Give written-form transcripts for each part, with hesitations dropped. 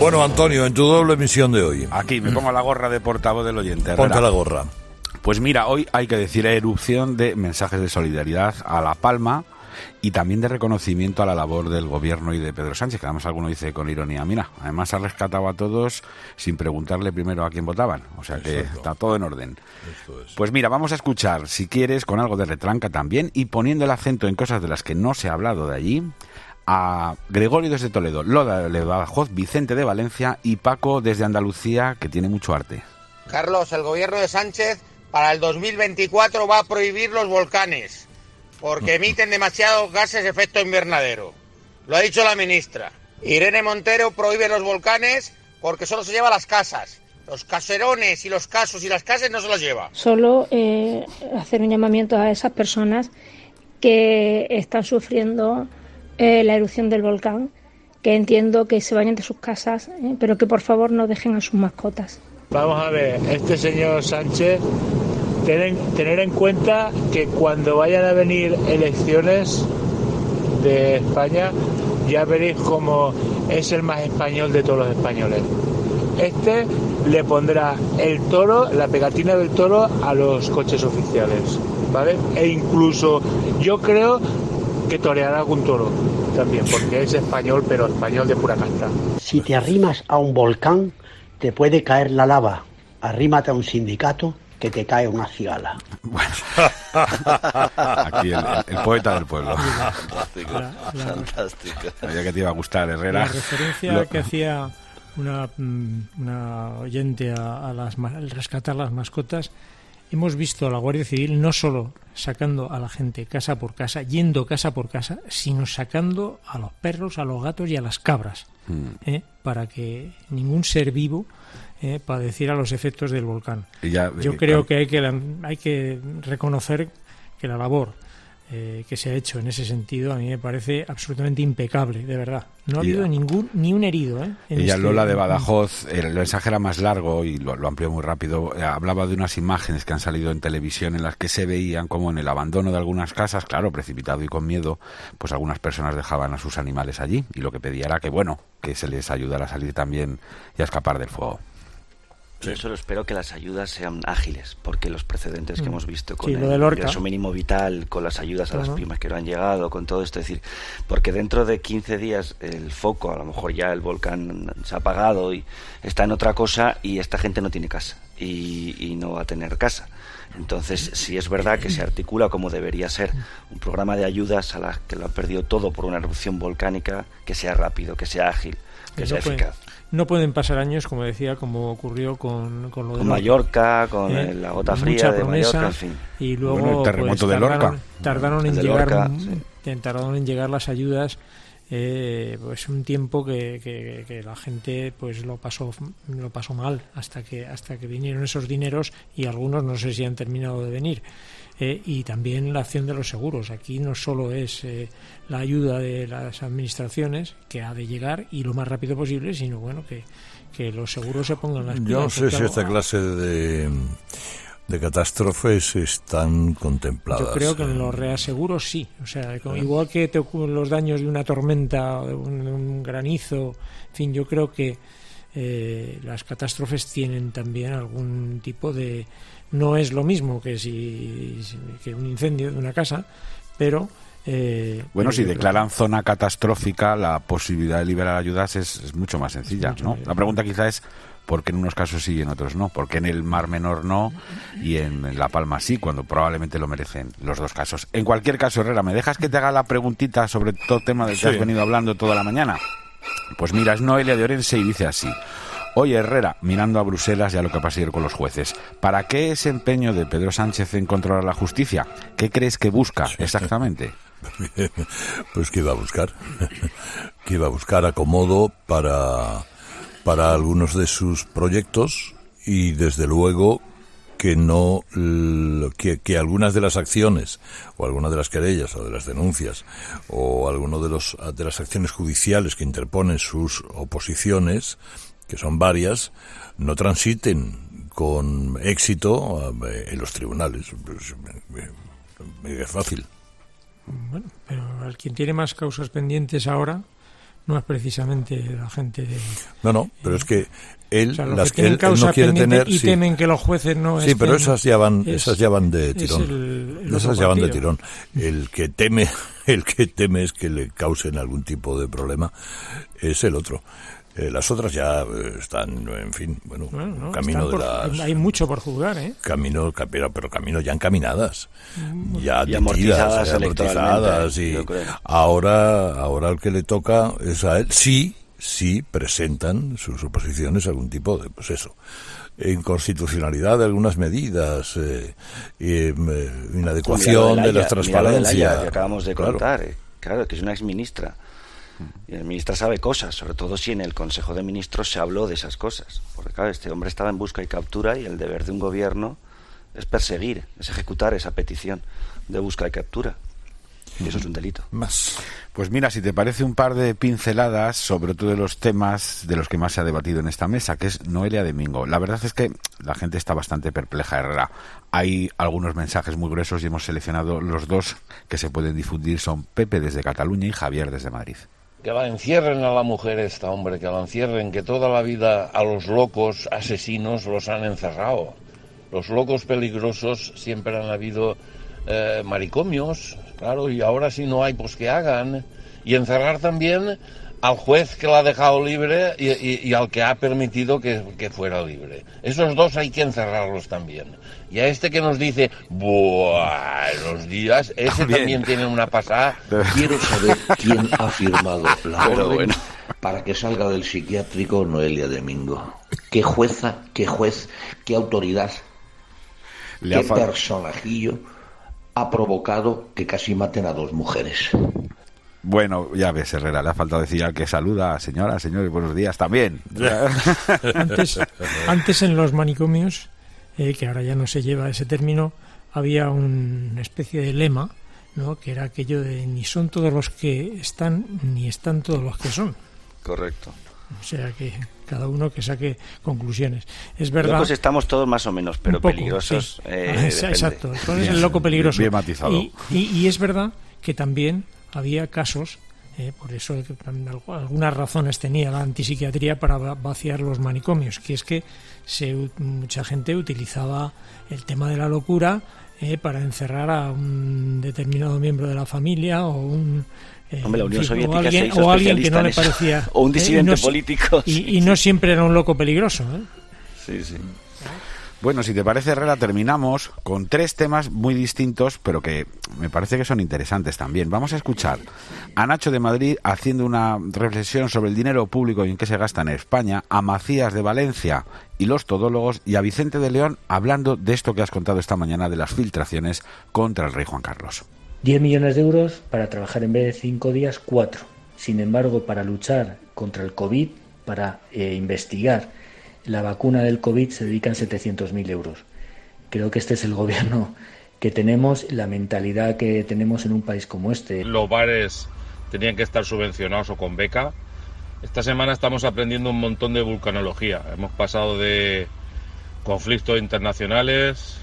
Bueno, Antonio, en tu doble misión de hoy. Aquí me pongo la gorra de portavoz del oyente. Herrera. Ponte la gorra. Pues mira, hoy hay que decir erupción de mensajes de solidaridad a La Palma y también de reconocimiento a la labor del gobierno y de Pedro Sánchez, que además alguno dice con ironía, mira, además ha rescatado a todos sin preguntarle primero a quién votaban, o sea que está todo en orden. Pues mira, vamos a escuchar, si quieres, con algo de retranca también y poniendo el acento en cosas de las que no se ha hablado de allí, a Gregorio desde Toledo, Lola de Badajoz, Vicente de Valencia y Paco desde Andalucía, que tiene mucho arte. Carlos, el gobierno de Sánchez para el 2024 va a prohibir los volcanes porque emiten demasiados gases de efecto invernadero. Lo ha dicho la ministra. Irene Montero prohíbe los volcanes porque solo se lleva las casas. Los caserones y los casos y las casas no se los lleva. Solo hacer un llamamiento a esas personas que están sufriendo la erupción del volcán, que entiendo que se vayan de sus casas, pero que por favor no dejen a sus mascotas. Vamos a ver, este señor Sánchez, tener en cuenta que cuando vayan a venir elecciones de España, ya veréis cómo es el más español de todos los españoles. Este le pondrá el toro, la pegatina del toro a los coches oficiales, ¿vale? E incluso yo creo que toreará algún toro también, porque es español, pero español de pura casta. Si te arrimas a un volcán, te puede caer la lava. Arrímate a un sindicato, que te cae una cigala. Bueno, aquí el poeta del pueblo. Fantástico. Sabía que te iba a gustar, Herrera. La referencia que hacía una oyente al rescatar las mascotas, hemos visto a la Guardia Civil no solo sacando a la gente casa por casa, yendo casa por casa, sino sacando a los perros, a los gatos y a las cabras, para que ningún ser vivo padeciera los efectos del volcán. Yo creo que hay que reconocer que la labor que se ha hecho en ese sentido a mí me parece absolutamente impecable, de verdad. No ha habido ni un herido. Ella, Lola de Badajoz, el mensaje era más largo y lo amplió muy rápido. Hablaba de unas imágenes que han salido en televisión en las que se veían como en el abandono de algunas casas, claro, precipitado y con miedo, pues algunas personas dejaban a sus animales allí y lo que pedía era que se les ayudara a salir también y a escapar del fuego. Yo solo espero que las ayudas sean ágiles, porque los precedentes que hemos visto con el ingreso mínimo vital, con las ayudas a las pymes que no han llegado, con todo esto, es decir, porque dentro de 15 días el foco, a lo mejor ya el volcán se ha apagado y está en otra cosa y esta gente no tiene casa y no va a tener casa. Entonces, si es verdad que se articula como debería ser un programa de ayudas a las que lo han perdido todo por una erupción volcánica, que sea rápido, que sea ágil, que sea eficaz. No pueden pasar años, como decía, como ocurrió con lo de con Mallorca, con la gota fría de Mallorca, en fin. Y luego el terremoto de Lorca. Tardaron en llegar las ayudas, pues un tiempo que la gente pues lo pasó mal hasta que vinieron esos dineros y algunos no sé si han terminado de venir. Y también la acción de los seguros. Aquí no solo es la ayuda de las administraciones, que ha de llegar y lo más rápido posible, sino que los seguros se pongan las pilas. Yo no sé si esta clase de catástrofes están contempladas. Yo creo que en los reaseguros sí. O sea, igual que te ocurren los daños de una tormenta, de un granizo, en fin, yo creo que las catástrofes tienen también algún tipo de... No es lo mismo que un incendio de una casa, pero... si declaran zona catastrófica, la posibilidad de liberar ayudas es mucho más sencilla, ¿no? La pregunta quizá es ¿por qué en unos casos sí y en otros no? ¿Por qué en el Mar Menor no y en La Palma sí, cuando probablemente lo merecen los dos casos? En cualquier caso, Herrera, ¿me dejas que te haga la preguntita sobre todo tema del que has venido hablando toda la mañana? Pues mira, es Noelia de Orense y dice así: oye, Herrera, mirando a Bruselas y a lo que pasa ayer con los jueces, ¿para qué ese empeño de Pedro Sánchez en controlar la justicia? ¿Qué crees que busca exactamente? Pues ¿qué iba a buscar? Que iba a buscar acomodo para algunos de sus proyectos y desde luego que algunas de las acciones o algunas de las querellas o de las denuncias o algunas de las acciones judiciales que interponen sus oposiciones, que son varias, no transiten con éxito en los tribunales. Pues, es fácil. Bueno, pero el quien tiene más causas pendientes ahora no es precisamente la gente de... No, pero es que él, o sea, las que él no quiere tener... Y temen que los jueces no Sí, pero esas ya van de tirón. Esas ya van de tirón. El que teme es que le causen algún tipo de problema, es el otro. Las otras ya están, en fin, camino de las... Hay mucho por juzgar, ¿eh? Pero camino ya encaminadas, ya y amortizadas y ahora el que le toca es a él. Sí presentan sus oposiciones a algún tipo de, pues eso, inconstitucionalidad de algunas medidas, inadecuación de la transparencia. Que acabamos de contar, claro, que es una exministra. Y la ministra sabe cosas, sobre todo si en el Consejo de Ministros se habló de esas cosas. Porque claro, este hombre estaba en busca y captura y el deber de un gobierno es perseguir, es ejecutar esa petición de busca y captura. Y eso es un delito. Más. Pues mira, si te parece, un par de pinceladas sobre otro de los temas de los que más se ha debatido en esta mesa, que es Noelia Domingo. La verdad es que la gente está bastante perpleja, Herrera. Hay algunos mensajes muy gruesos y hemos seleccionado los dos que se pueden difundir. Son Pepe desde Cataluña y Javier desde Madrid. Que la encierren a la mujer esta, hombre, que la encierren, que toda la vida a los locos asesinos los han encerrado. Los locos peligrosos siempre han habido maricomios, claro, y ahora si no hay, pues que hagan. Y encerrar también al juez que la ha dejado libre y al que ha permitido que fuera libre. Esos dos hay que encerrarlos también. Y a este que nos dice, buenos días, ese también tiene una pasada. Quiero saber quién ha firmado la orden para que salga del psiquiátrico Noelia Domingo. ¿Qué jueza, qué juez, qué autoridad, qué personajillo ha provocado que casi maten a 2 mujeres? Bueno, ya ves, Herrera, le ha faltado decir al que saluda, señores, buenos días también. Antes en los manicomios, que ahora ya no se lleva ese término, había una especie de lema, ¿no?, que era aquello de ni son todos los que están, ni están todos los que son. Correcto. O sea que cada uno que saque conclusiones. Es verdad. Locos estamos todos más o menos, pero poco, peligrosos. Sí. Exacto. Entonces el loco peligroso. Bien matizado. Y es verdad que también había casos, por eso algunas razones tenía la antipsiquiatría para vaciar los manicomios, que es que mucha gente utilizaba el tema de la locura para encerrar a un determinado miembro de la familia o un Hombre, la Unión Soviética se hizo o alguien que no le parecía o un disidente político y no siempre era un loco peligroso, Sí. Bueno, si te parece, Herrera, terminamos con 3 temas muy distintos, pero que me parece que son interesantes también. Vamos a escuchar a Nacho de Madrid haciendo una reflexión sobre el dinero público y en qué se gasta en España, a Macías de Valencia y los todólogos, y a Vicente de León hablando de esto que has contado esta mañana de las filtraciones contra el rey Juan Carlos. 10 millones de euros para trabajar en vez de 5 días, 4. Sin embargo, para luchar contra el COVID, para investigar la vacuna del COVID, se dedican 700.000 euros. Creo que este es el gobierno que tenemos, la mentalidad que tenemos en un país como este. Los bares tenían que estar subvencionados o con beca. Esta semana estamos aprendiendo un montón de vulcanología. Hemos pasado de conflictos internacionales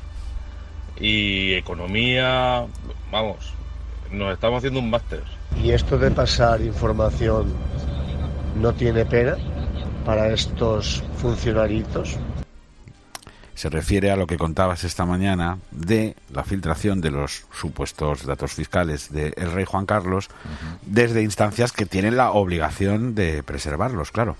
y economía, vamos, nos estamos haciendo un máster. ¿Y esto de pasar información no tiene pena para estos funcionarios? Se refiere a lo que contabas esta mañana de la filtración de los supuestos datos fiscales del rey Juan Carlos desde instancias que tienen la obligación de preservarlos, claro.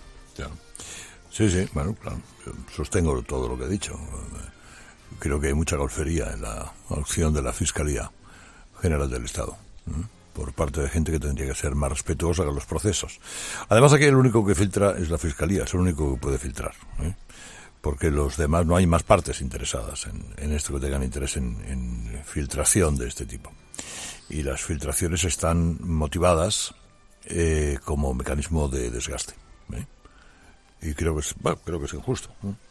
Sí, bueno, claro, yo sostengo todo lo que he dicho. Creo que hay mucha golfería en la acción de la Fiscalía General del Estado, por parte de gente que tendría que ser más respetuosa con los procesos. Además, aquí el único que filtra es la Fiscalía, es el único que puede filtrar, porque los demás, no hay más partes interesadas en esto que tengan interés en filtración de este tipo. Y las filtraciones están motivadas como mecanismo de desgaste. Y creo que es injusto.